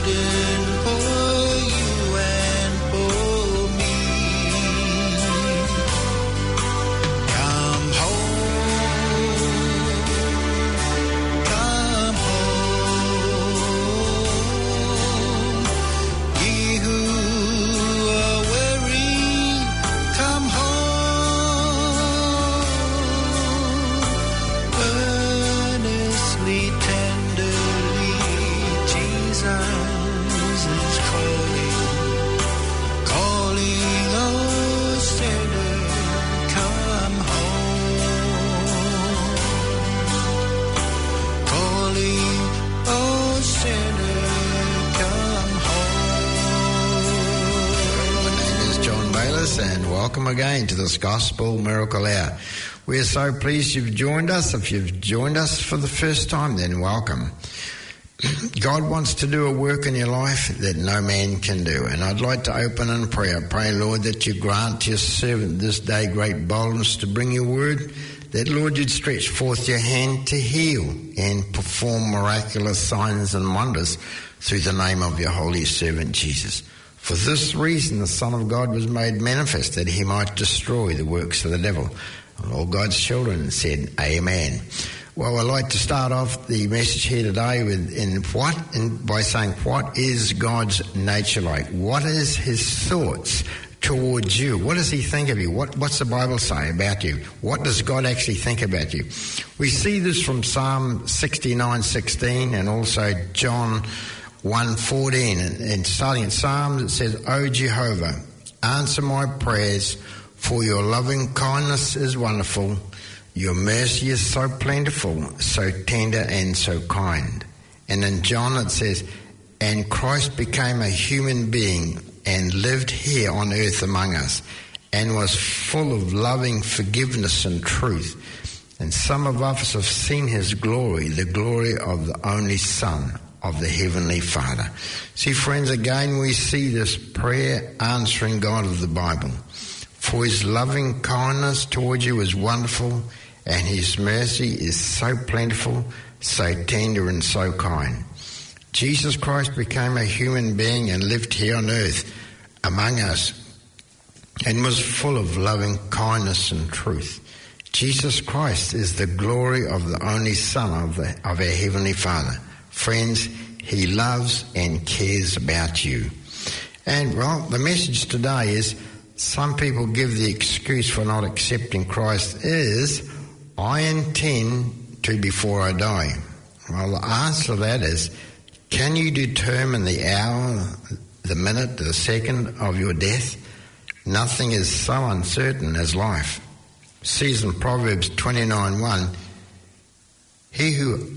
And welcome again to this Gospel Miracle Hour. We are so pleased you've joined us. If you've joined us for the first time, then welcome. God wants to do a work in your life that no man can do. And I'd like to open in prayer. I pray, Lord, that you grant your servant this day great boldness to bring your word, that, Lord, you'd stretch forth your hand to heal and perform miraculous signs and wonders through the name of your holy servant Jesus. For this reason the Son of God was made manifest, that he might destroy the works of the devil. And all God's children said, Amen. Well, I'd like to start off the message here today by saying, what is God's nature like? What is his thoughts towards you? What does he think of you? What's the Bible say about you? What does God actually think about you? We see this from Psalm 69:16 and also John 1:14, and starting in Psalms it says, O Jehovah, answer my prayers, for your loving kindness is wonderful, your mercy is so plentiful, so tender and so kind. And in John it says, and Christ became a human being and lived here on earth among us, and was full of loving forgiveness and truth. And some of us have seen his glory, the glory of the only Son of the Heavenly Father. See, friends, again we see this prayer answering God of the Bible. For his loving kindness towards you is wonderful, and his mercy is so plentiful, so tender and so kind. Jesus Christ became a human being and lived here on earth among us, and was full of loving kindness and truth. Jesus Christ is the glory of the only Son of our Heavenly Father. Friends, he loves and cares about you. And, well, the message today is, some people give the excuse for not accepting Christ is, I intend to before I die. Well, the answer to that is, can you determine the hour, the minute, the second of your death? Nothing is so uncertain as life. It says in Proverbs 29:1, He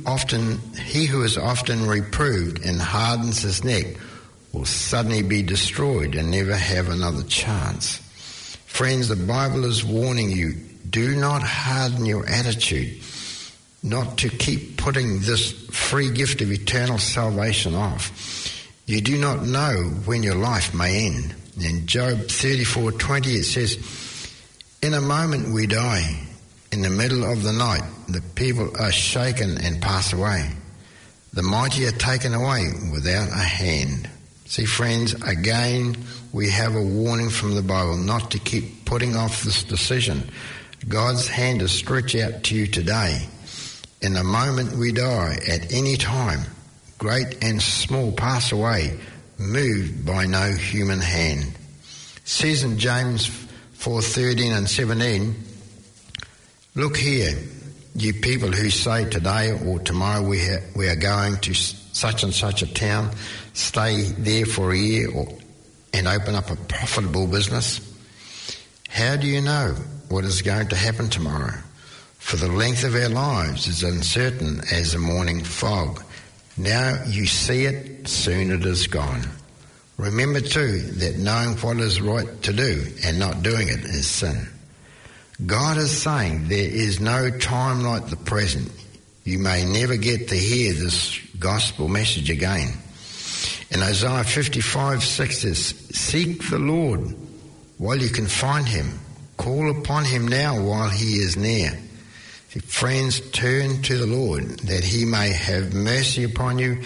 who is often reproved and hardens his neck will suddenly be destroyed and never have another chance. Friends, the Bible is warning you, do not harden your attitude, not to keep putting this free gift of eternal salvation off. You do not know when your life may end. In Job 34:20 it says, in a moment we die. In the middle of the night, the people are shaken and pass away. The mighty are taken away without a hand. See, friends, again, we have a warning from the Bible not to keep putting off this decision. God's hand is stretched out to you today. In the moment we die, at any time, great and small pass away, moved by no human hand. It says in James 4:13 and 17, look here, you people who say today or tomorrow we are going to such and such a town, stay there for a year and open up a profitable business. How do you know what is going to happen tomorrow? For the length of our lives is uncertain as the morning fog. Now you see it, soon it is gone. Remember too that knowing what is right to do and not doing it is sin. God is saying there is no time like the present. You may never get to hear this gospel message again. In Isaiah 55:6 says, seek the Lord while you can find him. Call upon him now while he is near. Friends, turn to the Lord that he may have mercy upon you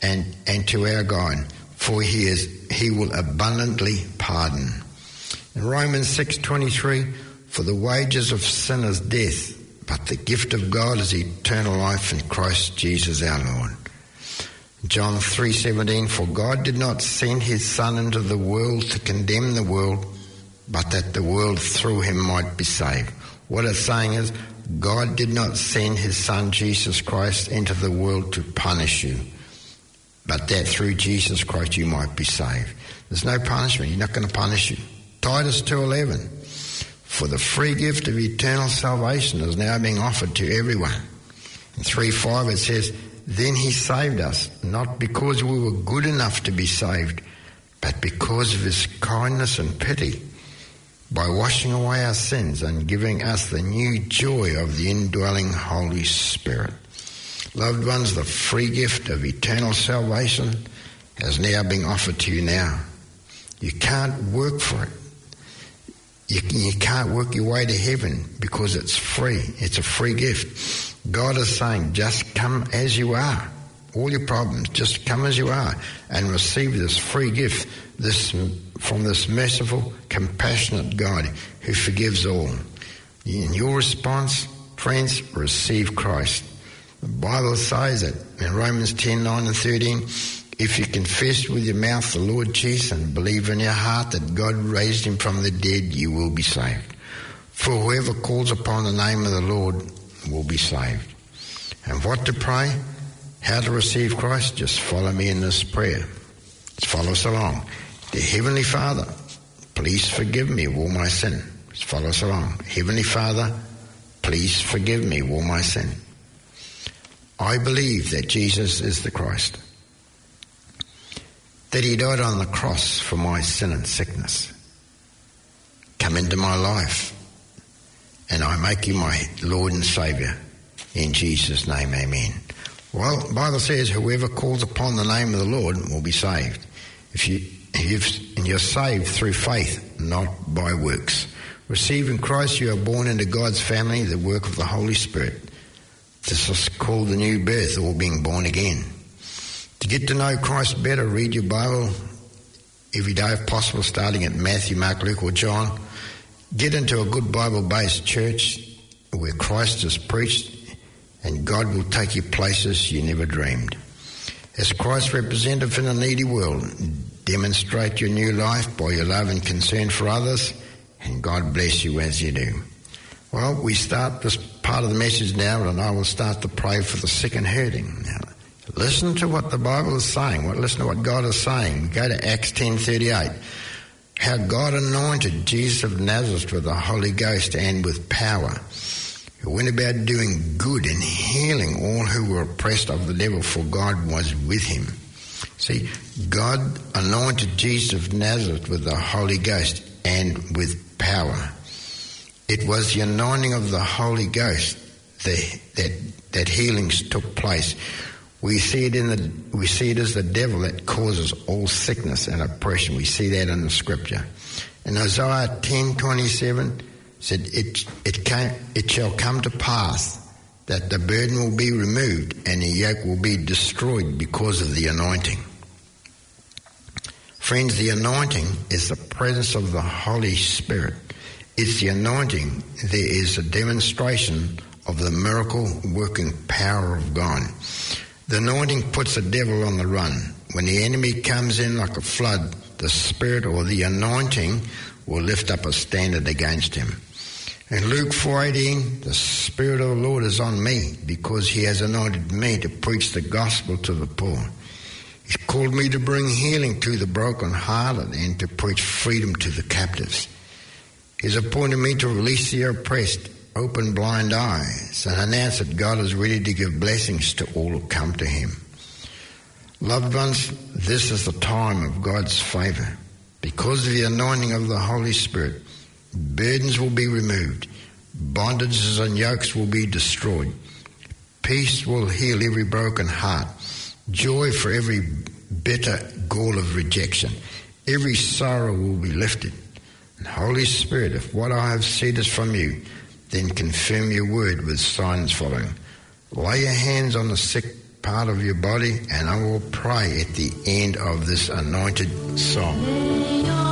and to our God, for he will abundantly pardon. In Romans 6:23, for the wages of sin is death, but the gift of God is eternal life in Christ Jesus our Lord. John 3:17, for God did not send his Son into the world to condemn the world, but that the world through him might be saved. What it's saying is, God did not send his Son Jesus Christ into the world to punish you, but that through Jesus Christ you might be saved. There's no punishment. He's not going to punish you. Titus 2:11, for the free gift of eternal salvation is now being offered to everyone. In 3:5 it says, then he saved us, not because we were good enough to be saved, but because of his kindness and pity, by washing away our sins and giving us the new joy of the indwelling Holy Spirit. Loved ones, the free gift of eternal salvation has now been offered to you now. You can't work for it. You can't work your way to heaven because it's free. It's a free gift. God is saying, just come as you are. All your problems, just come as you are and receive this free gift, from this merciful, compassionate God who forgives all. In your response, friends, receive Christ. The Bible says it in Romans 10:9 and 13, if you confess with your mouth the Lord Jesus and believe in your heart that God raised him from the dead, you will be saved. For whoever calls upon the name of the Lord will be saved. And what to pray? How to receive Christ? Just follow me in this prayer. Just follow us along. Dear Heavenly Father, please forgive me of all my sin. Just follow us along. Heavenly Father, please forgive me of all my sin. I believe that Jesus is the Christ, that he died on the cross for my sin and sickness. Come into my life, and I make you my Lord and Saviour. In Jesus' name, amen. Well, the Bible says whoever calls upon the name of the Lord will be saved. You're saved through faith, not by works. Receiving Christ, you are born into God's family, the work of the Holy Spirit. This is called the new birth, or being born again. To get to know Christ better, read your Bible every day if possible, starting at Matthew, Mark, Luke or John. Get into a good Bible-based church where Christ is preached, and God will take you places you never dreamed. As Christ's representative in a needy world, demonstrate your new life by your love and concern for others, and God bless you as you do. Well, we start this part of the message now, and I will start to pray for the sick and hurting. Now, listen to what the Bible is saying. Listen to what God is saying. Go to Acts 10:38. How God anointed Jesus of Nazareth with the Holy Ghost and with power, who went about doing good and healing all who were oppressed of the devil, for God was with him. See, God anointed Jesus of Nazareth with the Holy Ghost and with power. It was the anointing of the Holy Ghost that healings took place. We see it as the devil that causes all sickness and oppression. We see that in the Scripture. In Isaiah 10:27 said, "It shall come to pass that the burden will be removed and the yoke will be destroyed because of the anointing." Friends, the anointing is the presence of the Holy Spirit. It's the anointing. There is a demonstration of the miracle-working power of God. The anointing puts the devil on the run. When the enemy comes in like a flood, the Spirit or the anointing will lift up a standard against him. In Luke 4:18, the Spirit of the Lord is on me because he has anointed me to preach the gospel to the poor. He's called me to bring healing to the brokenhearted and to preach freedom to the captives. He's appointed me to release the oppressed, open blind eyes, and announce that God is ready to give blessings to all who come to him. Loved ones, this is the time of God's favour. Because of the anointing of the Holy Spirit, burdens will be removed, bondages and yokes will be destroyed, peace will heal every broken heart, joy for every bitter gall of rejection, every sorrow will be lifted. And Holy Spirit, if what I have said is from you, then confirm your word with signs following. Lay your hands on the sick part of your body, and I will pray at the end of this anointed song.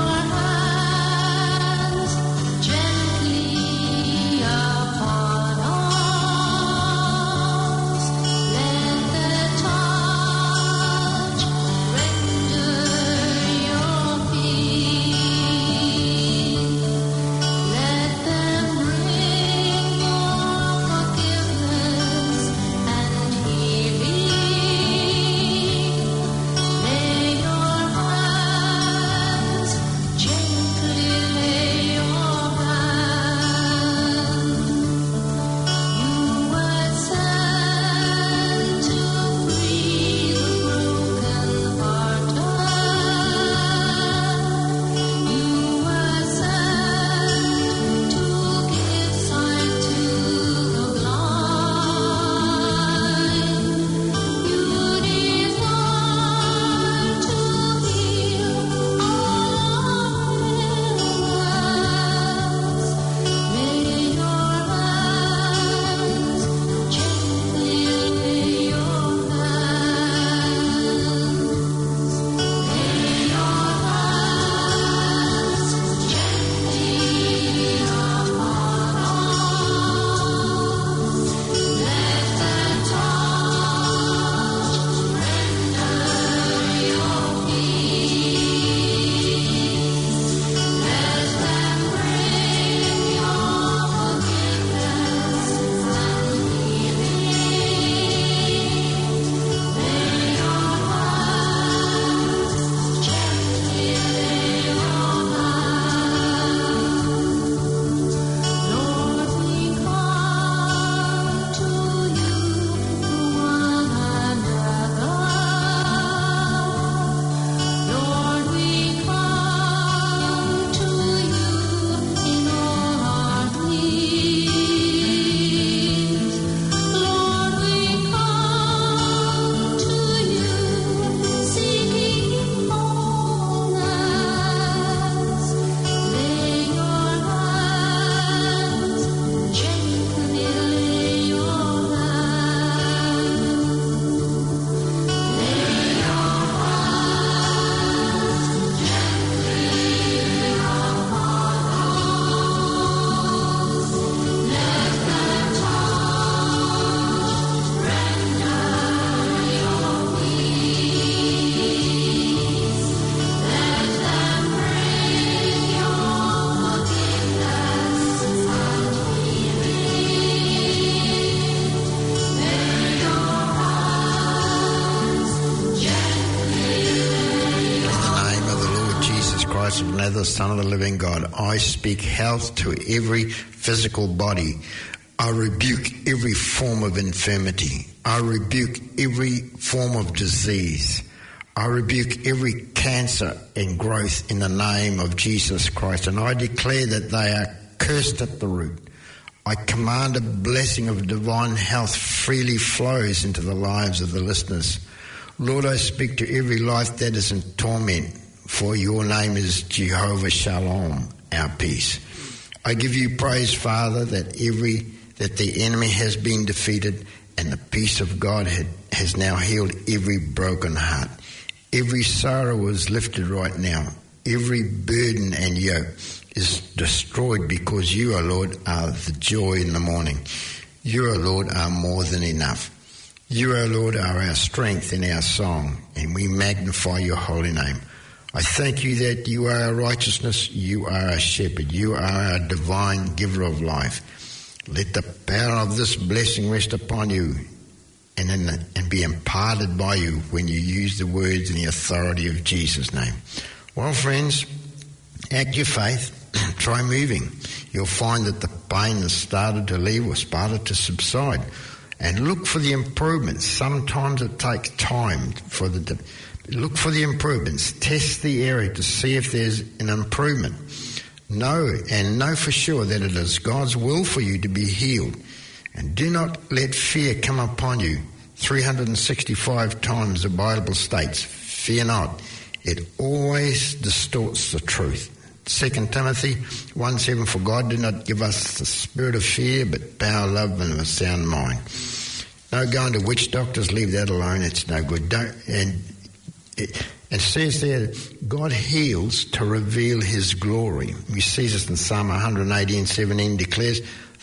The Son of the living God, I speak health to every physical body. I rebuke every form of infirmity. I rebuke every form of disease. I rebuke every cancer and growth in the name of Jesus Christ, and I declare that they are cursed at the root. I command a blessing of divine health freely flows into the lives of the listeners. Lord, I speak to every life that is in torment, for your name is Jehovah Shalom, our peace. I give you praise, Father, that the enemy has been defeated and the peace of God has now healed every broken heart. Every sorrow is lifted right now. Every burden and yoke is destroyed because you, O Lord, are the joy in the morning. You, O Lord, are more than enough. You, O Lord, are our strength and our song, and we magnify your holy name. I thank you that you are our righteousness, you are our shepherd, you are our divine giver of life. Let the power of this blessing rest upon you and be imparted by you when you use the words in the authority of Jesus' name. Well, friends, act your faith, try moving. You'll find that the pain has started to leave or started to subside. And look for the improvements. Sometimes it takes time look for the improvements. Test the area to see if there's an improvement. Know for sure that it is God's will for you to be healed. And do not let fear come upon you. 365 times the Bible states, fear not. It always distorts the truth. 2 Timothy 1:7, for God did not give us the spirit of fear, but power, love, and a sound mind. No going to witch doctors, leave that alone, it's no good. It says there, God heals to reveal his glory. We see this in Psalm 118:17, declare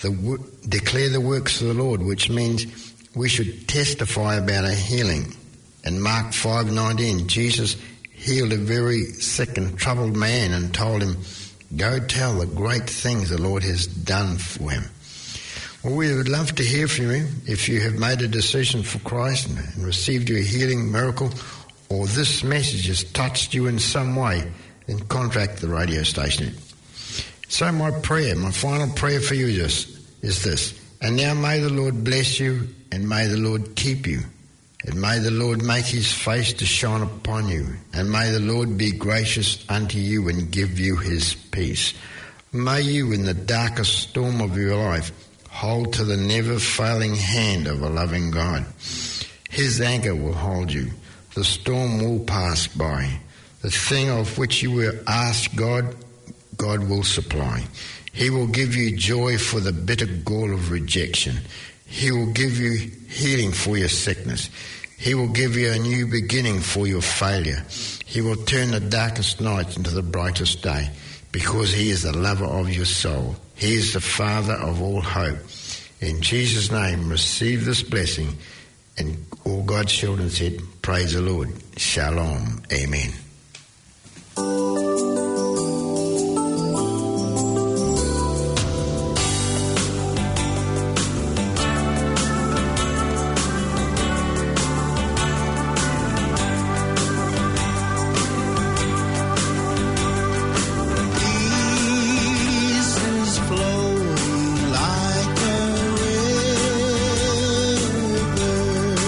the works of the Lord, which means we should testify about our healing. In Mark 5:19, Jesus healed a very sick and troubled man and told him, go tell the great things the Lord has done for him. Well, we would love to hear from you if you have made a decision for Christ and received your healing miracle, or this message has touched you in some way, then contact the radio station. So my final prayer for you is this. And now may the Lord bless you, and may the Lord keep you, and may the Lord make his face to shine upon you, and may the Lord be gracious unto you and give you his peace. May you, in the darkest storm of your life, hold to the never-failing hand of a loving God. His anchor will hold you. The storm will pass by. The thing of which you will ask God, God will supply. He will give you joy for the bitter gall of rejection. He will give you healing for your sickness. He will give you a new beginning for your failure. He will turn the darkest night into the brightest day, because he is the lover of your soul. He is the Father of all hope. In Jesus' name, receive this blessing. And all God's children said, praise the Lord. Shalom. Amen.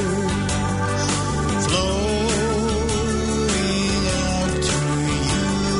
Flowing out to you.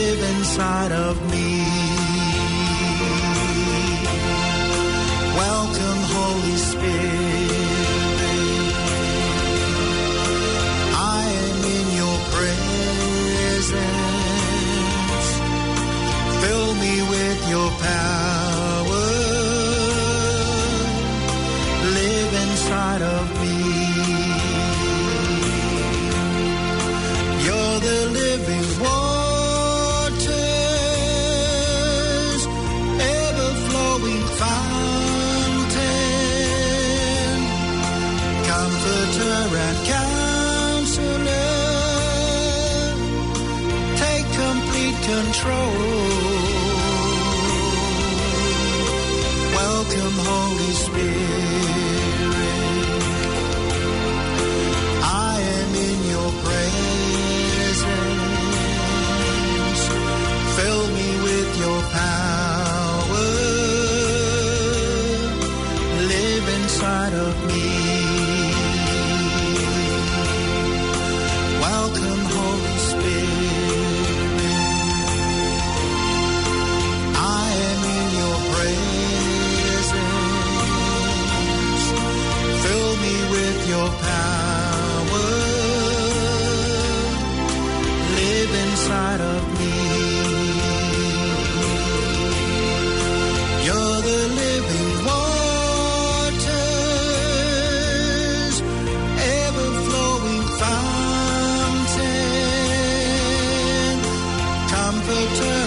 live inside of me. Welcome, Holy Spirit. I am in your presence. Fill me with your power. Live inside of me. You're the living waters, ever-flowing fountain, comforter and counselor, take complete control. Welcome, Holy Spirit. I am in your presence. Fill me with your power. Live inside of me. Welcome, Holy Spirit. I am in your presence. Fill me with your power. Live inside of me. You're the living waters, ever-flowing fountain, comforter